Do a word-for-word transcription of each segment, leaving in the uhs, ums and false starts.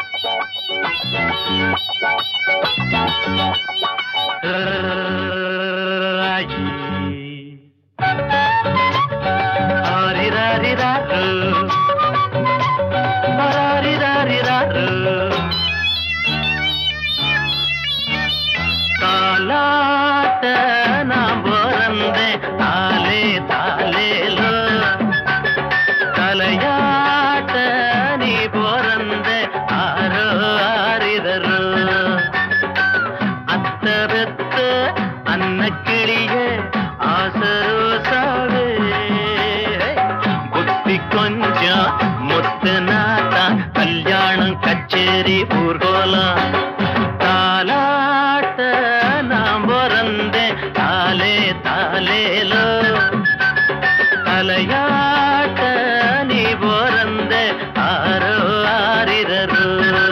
தாலாட்ட நாம் பிறந்தேன் தாலே தாலேலோ தலையாட்ட நீ பிறந்த ஆரோ ஆரிதரோ அத்த பெத்த அன்ன கிளிய ஆசரோ சாவே புத்தி கொஞ்சம் முத்து நாட்டா கல்யாணம் கச்சேரி ஊர்கோலம் தாலாட்ட நாம் பிறந்தேன் தாலே தாலேலோ தலையாட்ட நீ பிறந்த ஆரோ ஆரிரரோ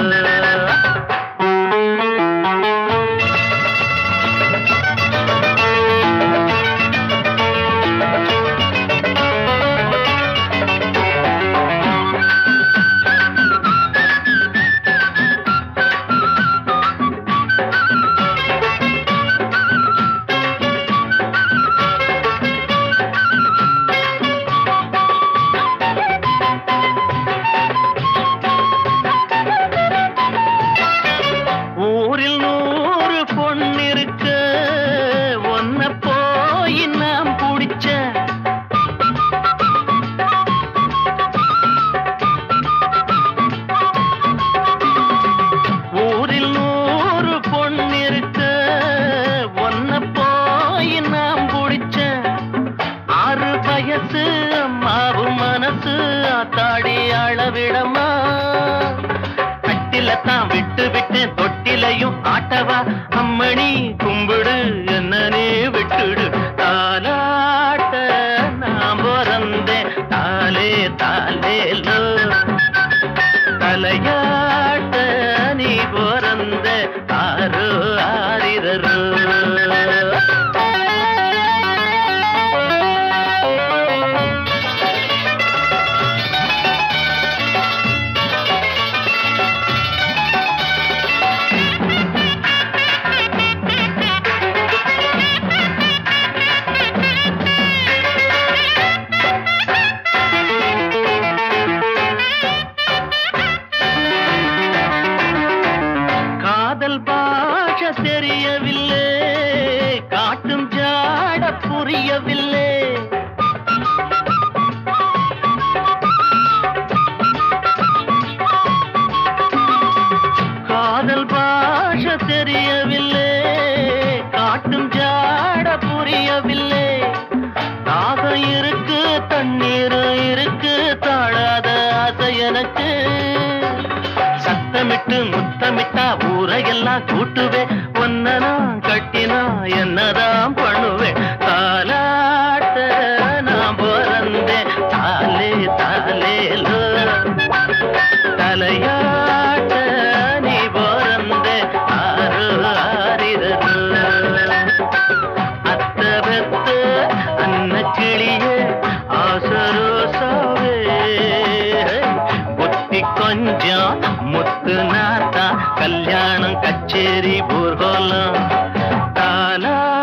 அம்மாவும் மனசு ஆத்தாடி அளவிடமா கட்டிலத்தான் விட்டு விட்டு தொட்டிலையும் ஆட்டவா அம்மணி கும்பிடு என்னனே விட்டுடு தாலாட்ட நாம் பிறந்தேன் தாலே தாலேலோ தலையாட்ட நீ பிறந்த ஆரோ ஆரிரரோ பாஷ தெரியவில்லை காட்டும் ஜாட புரியவில்லை காதல் பாஷ தெரியவில்லை காட்டும் ஜாட புரியவில்லை தாகம் இருக்கு தண்ணீர் இருக்கு தாழாத ஆசை எனக்கு சத்தமிட்டு முத்தமிட்டா ஊரையெல்லாம் கூட்டுவே ஒன்னனா கட்டினா என்னதான் பண்ணுவேன் தாலாட்ட நான் பிறந்தேன் தாலே தாலேலோ தலையாட்ட நீ பிறந்த ஆரோ ஆரிரரோ அத்த பெத்த அன்ன கிளிய ஆசரோ சாவே புத்தி கொஞ்சம் முத்து நாத்தா கல்யாணம் கச்சேரி ஊர்கோலம் தாலா